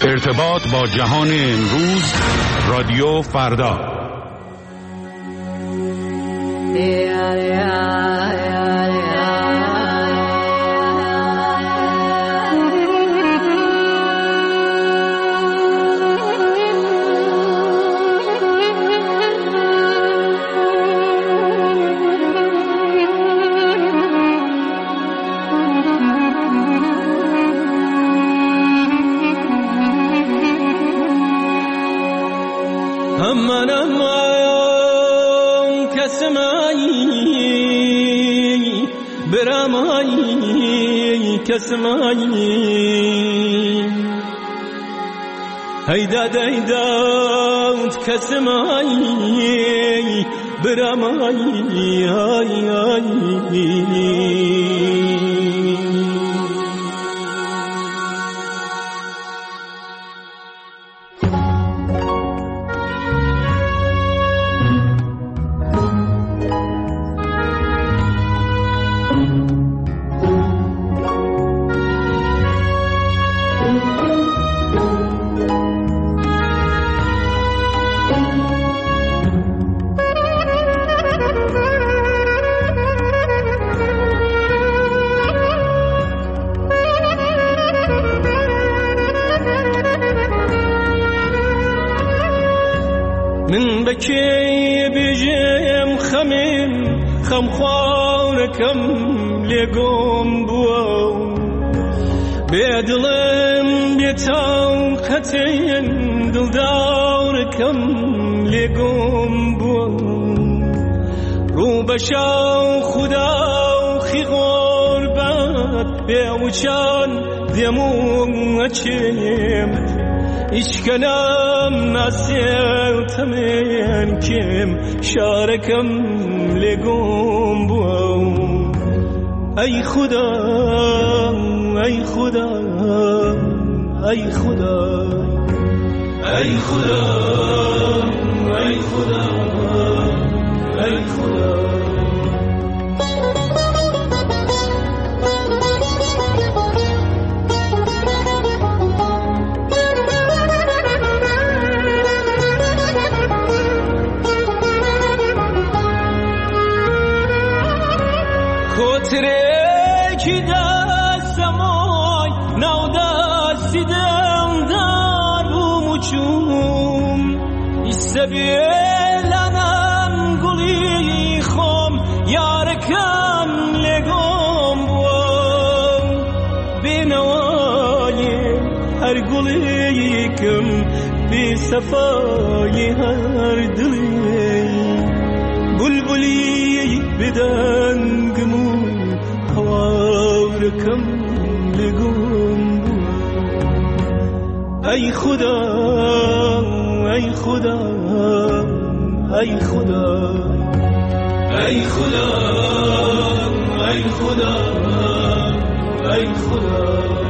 ارتباط با جهان امروز، رادیو فردا. کسمایی هیداد هیداد کسمایی برمایی های من بکی بیجم خم خوارکم لگم بو بدلم بیتام خطین دلدارکم لگم بو رو بشاو خدا خی غربت بیوچان دمون اچیم İşkanam nasıl temen kim şarekam legum bu ay Khuda ay Khuda ay Khuda ay Khuda ay Khuda ay Khuda Kotreki dasamoy naudasidan darumuchum istabilanam gulikhom yarekam legom bom binawayi her gulikim bi safayi her dili bulbuli bidan هوارکم لگم ای خدا ای خدا ای خدا ای خدا ای خدا ای خدا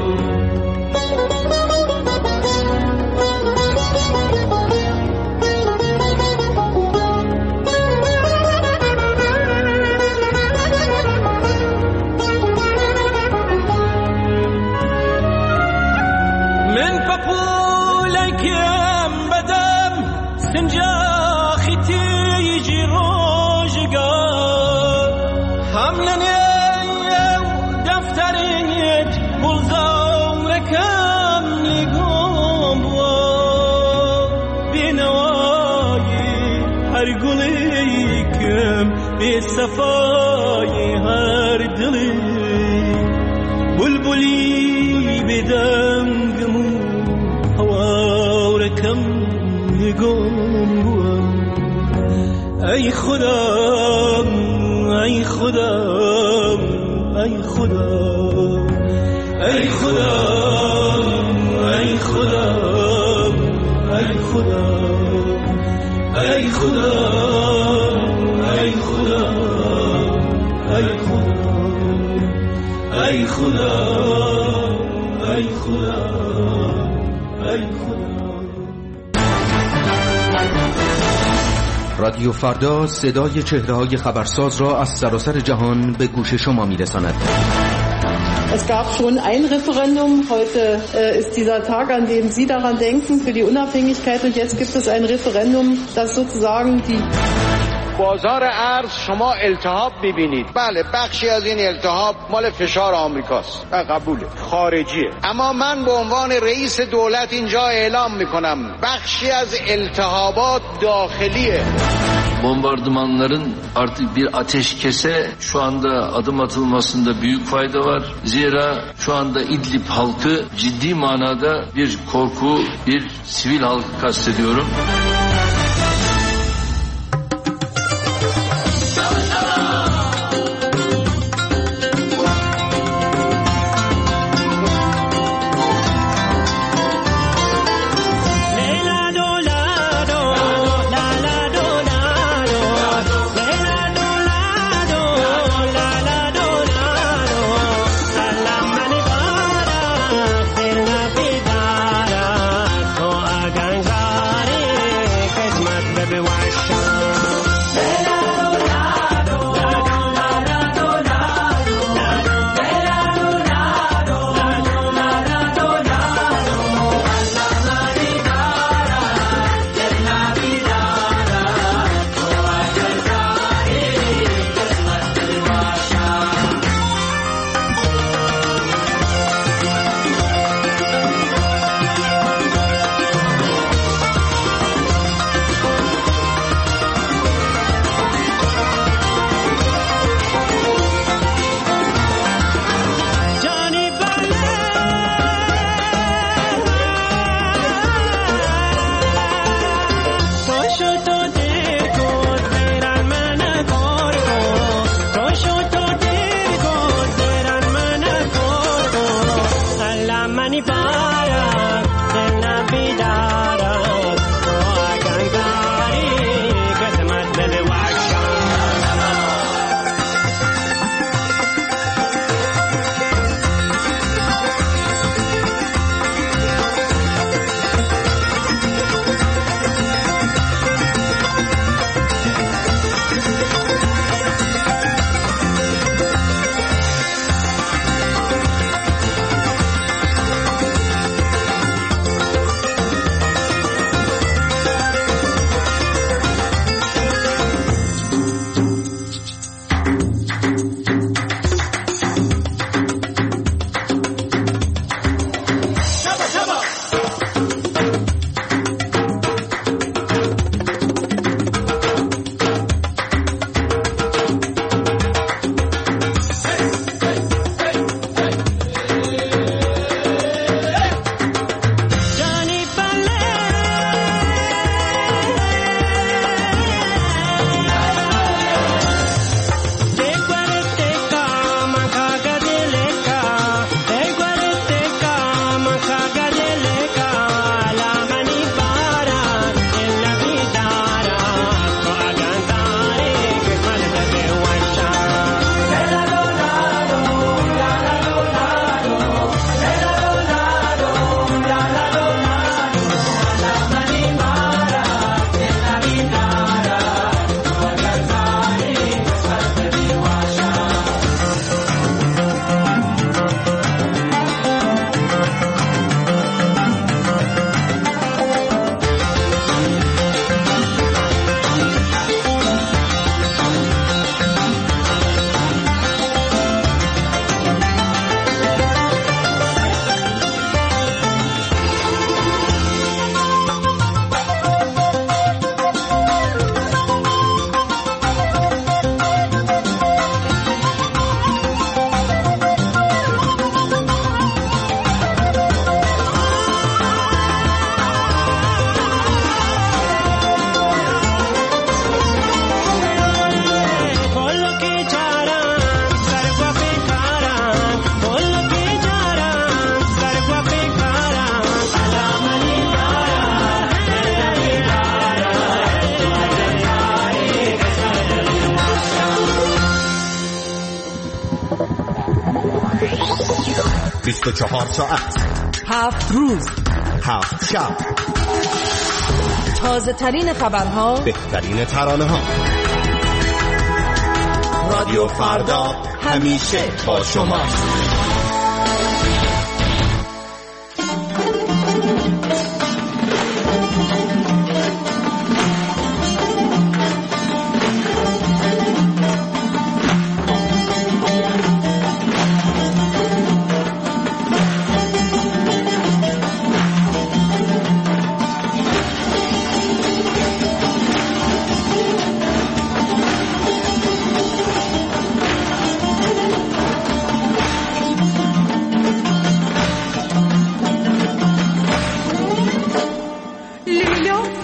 صفای هر دلی بلبلی بدم گمو هوارکم نگم ای خدا ای خدا ای خدا ای خدا ای خدا ای خدا ای خدا ای خدا ای خدا ای خدا ای خدا ای خدا. رادیو فردا صدای چهره‌های خبرساز را از سراسر جهان به گوش شما می‌رساند. Es gab schon ein Referendum. Heute ist dieser Tag, an dem Sie daran denken, für die Unabhängigkeit. Und jetzt gibt es ein Referendum, das sozusagen die بازار ارز شما التهاب می‌بینید. بله بخشی از این التهاب مال فشار آمریکاست. قبوله. خارجیه. اما من به عنوان رئیس دولت اینجا اعلام می‌کنم بخشی از التهابات داخلیه. Bombardımanların artık bir ateşkese şu anda adım atılmasında büyük fayda var. Zira şu anda İdlib halkı ciddi manada bir korku, bir sivil halkı kastediyorum. ساعت 7 روز 7 شب تازه ترین خبرها، بهترین ترانه ها. رادیو فردا همیشه با شماست.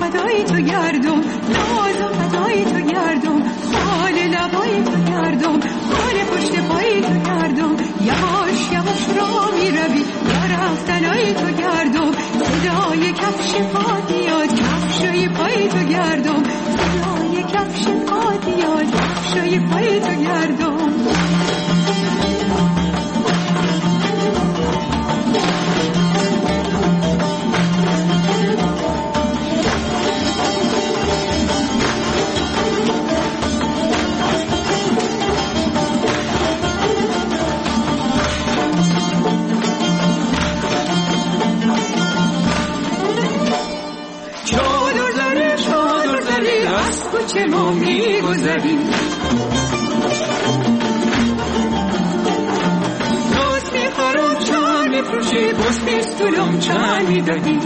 فدای تو گردم، ناز و فدای تو گردم، خال لبای تو گردم، خال پشت پای تو گردم، یواش یواش را می روی یا رفتنای تو گردم، صدای کفش پات یاد کفشای پای تو گردم، صدای کفش پات یاد کفشای پای تو گردم. کوچه ما می‌گذریم دوست می‌خورم چند می‌فروشی بوس پیستولم چند می‌دهیم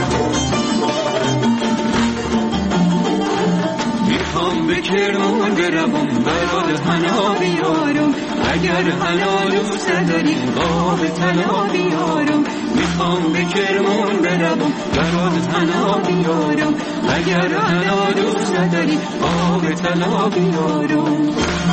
میخوام به کرمان بروم برات حنا بیارم اگر حنا دوست داری آب طلا بیارم میخوام به کرمان بروم برات حنا بیارم اگر حنا دوست داری آب طلا بیارم.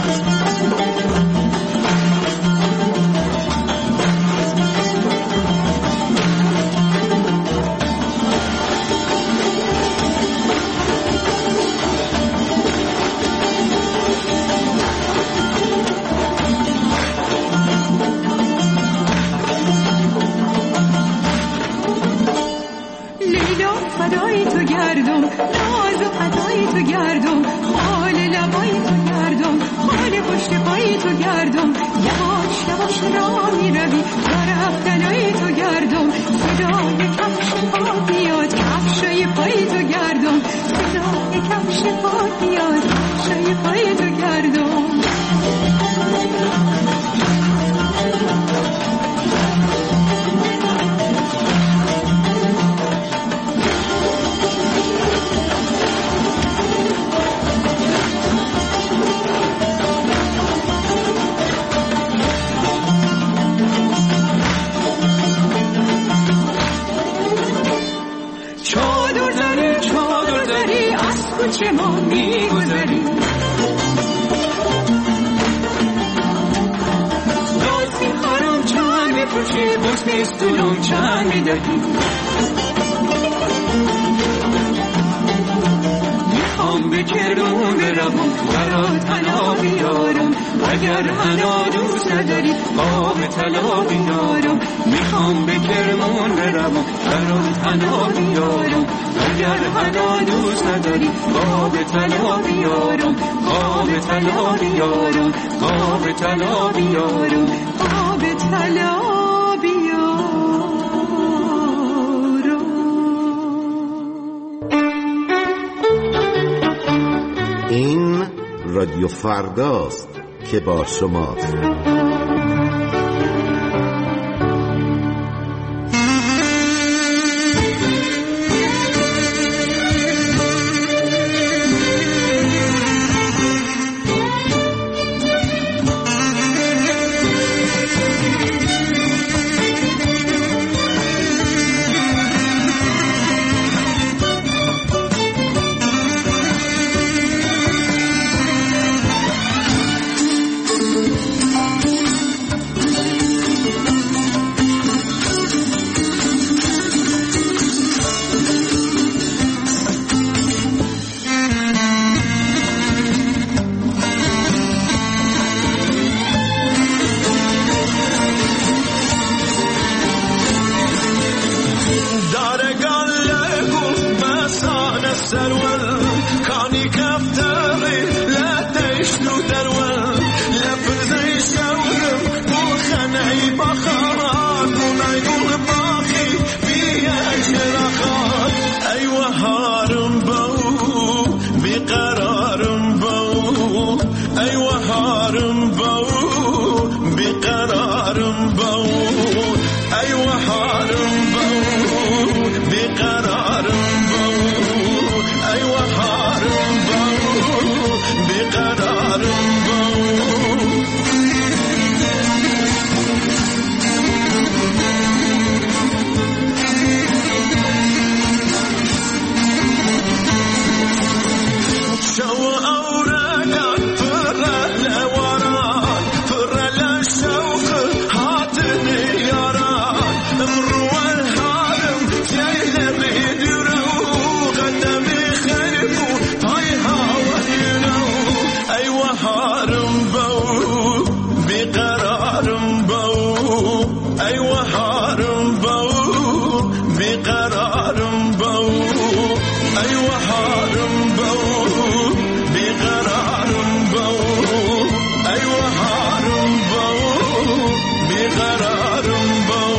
فدای تو گردم، ناز و فدای تو گردم، خال لبای تو گردم، خال پشت پای تو گردم، یواش یواش را می روی یا رفتنای تو گردم، صدای کفش پا بیاد کفشای پای تو گردم، صدای کفش پا بیاد کفشای پای تو گردم. کوچه ما می‌گذریم دوست می‌خورم چند می‌فروشی بوس پیستولم چند می‌دهیم میخوام به کرمان بروم برات حنا بیارم اگر حنا دوست نداری آب طلا بیارم میخوام به کرمان بروم برات حنا بیارم اگر حنا دوست نداری آب طلا بیارم آب طلا بیارم آب طلا بیارم آب طلا بیارم. این رادیو فرداست که با شماست. قرارم بو ای وحارم بو بیقرارم بو ای وحارم بو بیقرارم بو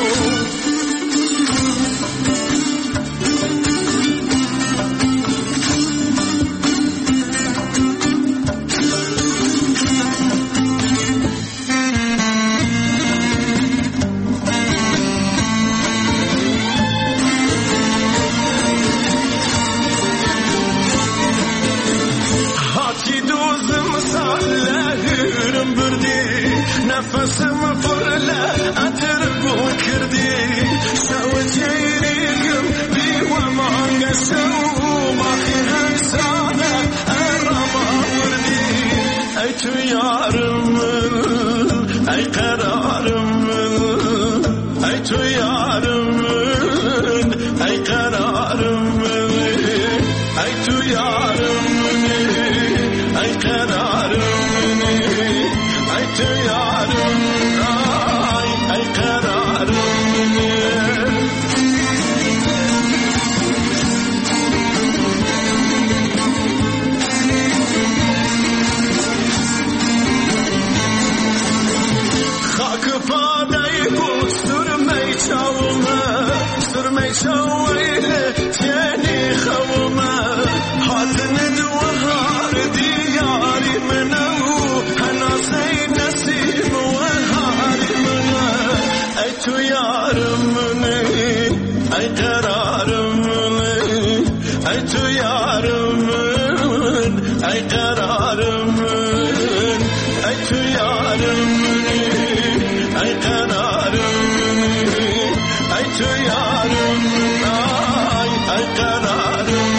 نفسم فرلا اترب وكردي سوتينيكم بي وما قسوا ما خير سانا الرما وردي اي تيارم اي قرارم اي تيارم اي قرارم اي تيارم اي قرارم اي تيارم اي قرارم خاک پادای بود سرمی چاویل تینی خومه حاتن دوهار دیاری منو هنازی نسیم و هاری منه ای تو یارم منه ای قرارم منه ای تو یارم من ای قرارم من ای تو یارم منه ای قرارم منه ای تو یارم ای قرارم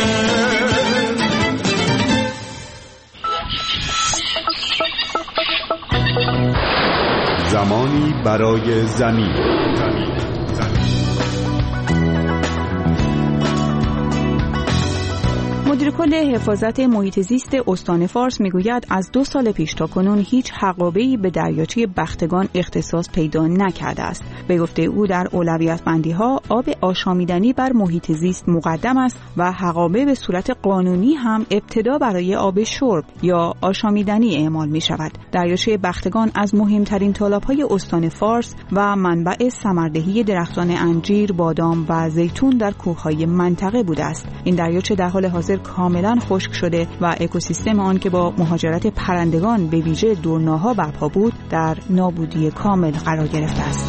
زمانی برای زمین. مدیر کل حفاظت محیط زیست استان فارس میگوید از 2 سال پیش تا کنون هیچ حقابه‌ای به دریاچه بختگان اختصاص پیدا نکرده است. به گفته او در اولویت بندی‌ها آب آشامیدنی بر محیط زیست مقدم است و حقابه به صورت قانونی هم ابتدا برای آب شرب یا آشامیدنی اعمال می شود. دریاچه بختگان از مهمترین تالاب‌های استان فارس و منبع ثمردهی درختان انجیر، بادام و زیتون در کوههای منطقه بوده است. این دریاچه در حال حاضر کاملا خشک شده و اکوسیستم آن که با مهاجرت پرندگان به ویژه دورناها برپا بود در نابودی کامل قرار گرفته است.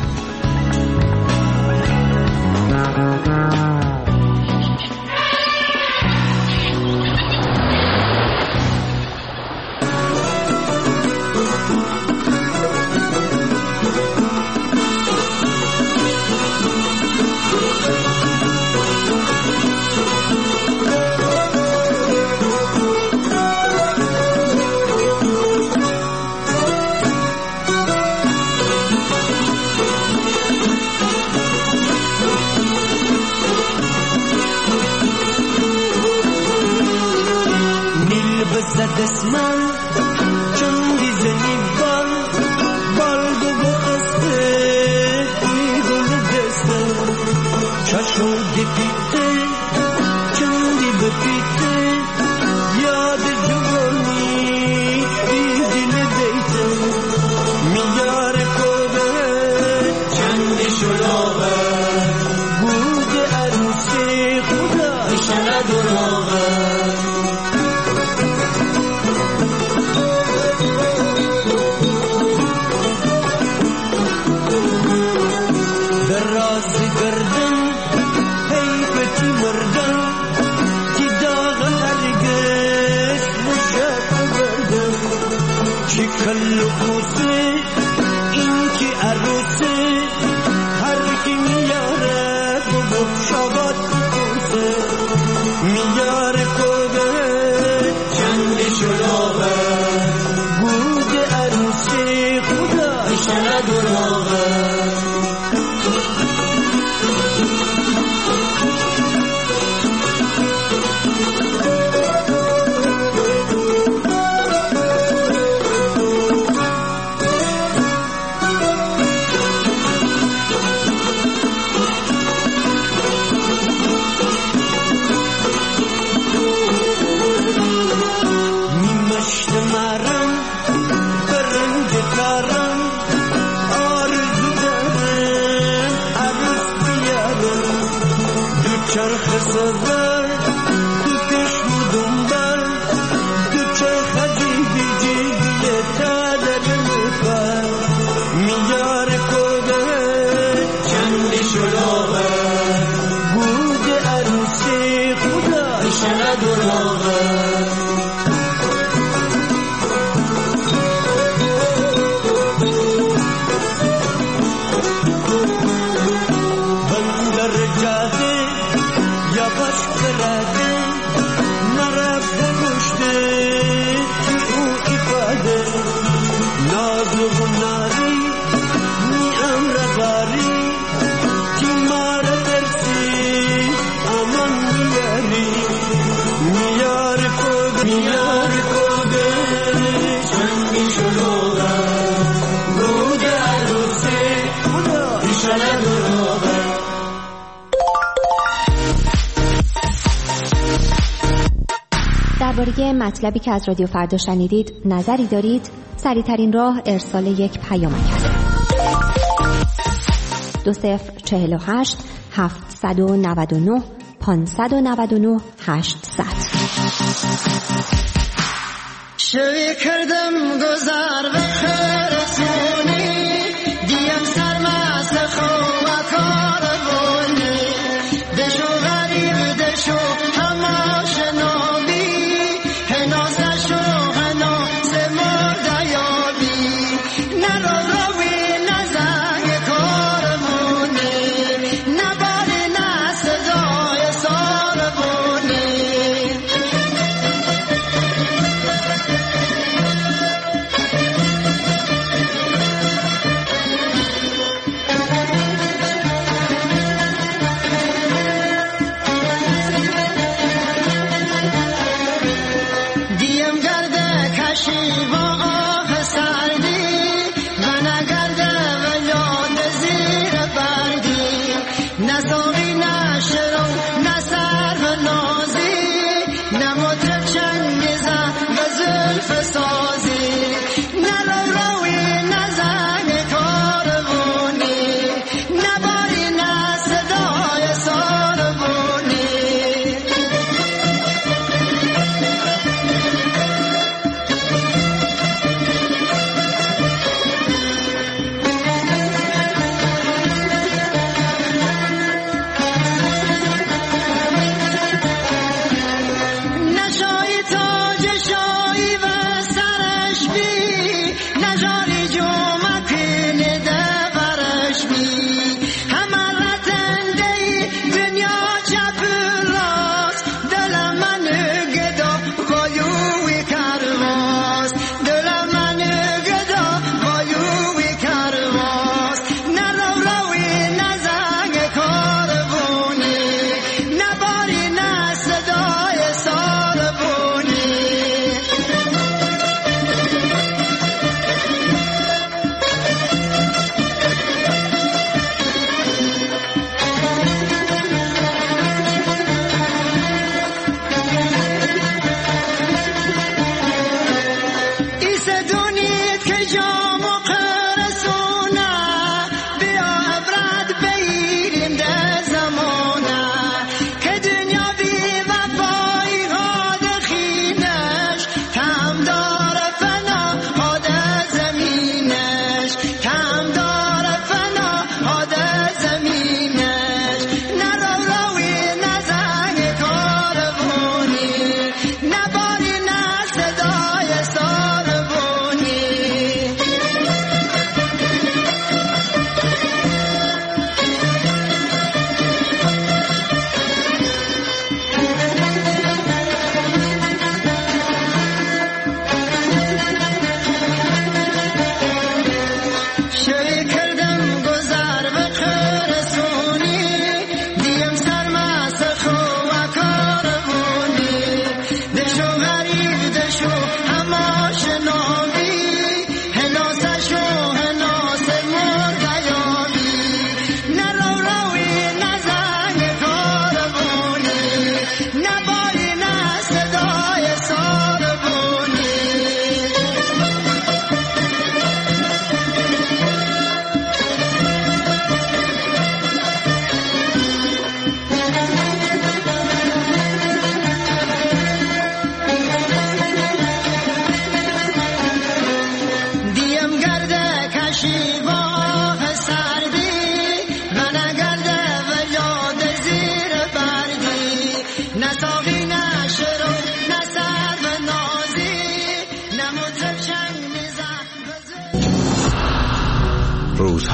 دستمال چون دیزنی بال گو بخسته ای گل دسته چشم دیپیته چون دی بپیته یاد جوانی ای دل دیته میار کوبه چندی شلاغه بود عروسی خدا ایشالا دراغه کلو کوسه این که عروسه هر کی میاره بگو شبات کوسه میاره کوبه چند شلاغه بود عروسه خدا ایشالا دراغه چرخ سفر تو کشم و دنبر تو چرخ عجیبی جیبی تا در مفر میار کده چندی شلاغه بود عروسی خدا ایشالا دلاغه درباره مطلبی که از رادیو فردا شنیدید نظری دارید؟ سریع‌ترین راه ارسال یک پیامک است. 2048 799 599 800. شوی کردم گذر به خرسونی دیم سرمست خواه کار بونی دشو غریب دشو همه شنابی هناز نشو هناز مردیابی نرو روی نزنگ کارمونی نباری نسزای سارمونی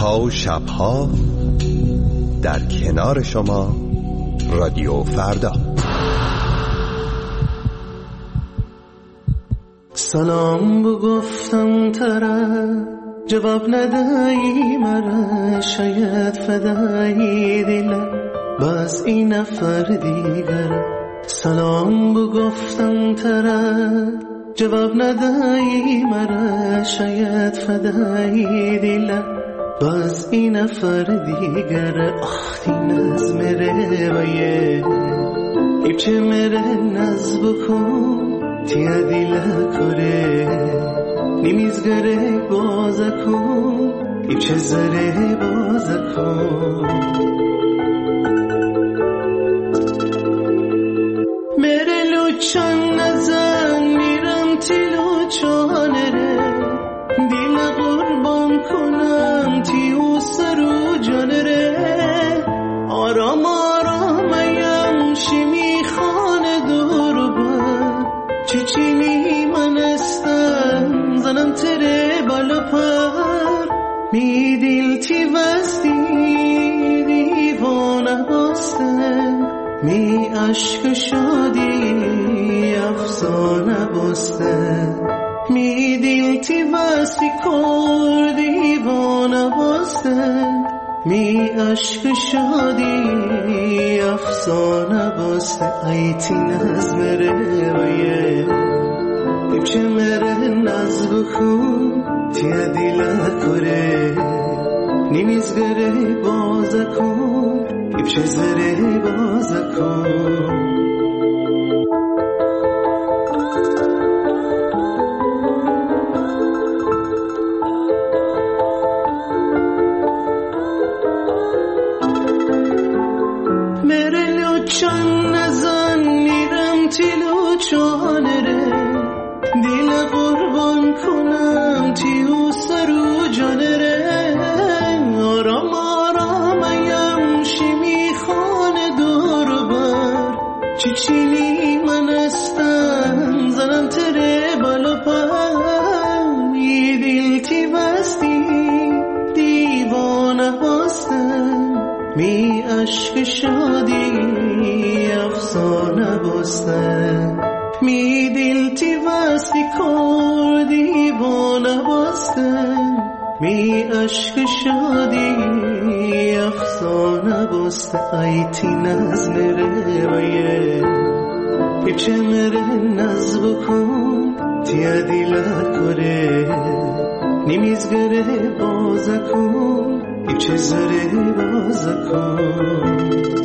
روزها و شبها در کنار شما رادیو فردا. سلام بگفتم طرف جواب ندهی مرا، شاید فدایی دلم باز این نفر دیگر. سلام بگفتم طرف جواب ندهی مرا، شاید فدایی دلم باز این نفر دیگر. آخ ناز میره ویه ایچه میره ناز بکن تیا دیلا کره نمیزگره بازا کن ایچه زره بازا کن. میره لوچان نزن میرم تی لوچانه ره، دیل قربان کنم تی او سرو جانه ره. آرام آرامیم شیمی خانه دور بر چیچینی من استم زنم تره بالا پر. می دیل تی وستی دیوانه بستم، می عشق شادی افسانه بستم. می دیل تی وستی کر دیوانه بستم، می عشق شادی افسانه بسته. ایتی ناز مره ویه ایچه مره ناز بخون تیا دیلا کره نمیزگره بازا کن ایچه زره بازا کن. چان نزن میرم تیلو چانه ره، دیل قربان کنم تیو سرو جانه ره. آرام آرامیم شیمی خانه دور بر چیچینی من استم زنم تره بالا پر. می دیل تی بستی دیوانه بستم، می عشق شادی افسانه بستم. می دیل تی وستی کر دیوانه بستم، می عشق شادی افسانه بسته. ایتی ناز میره ویه ایچه میره ناز بکن تیا دیلا کره نمیزگره بازا کن ایچه زره بازا کن.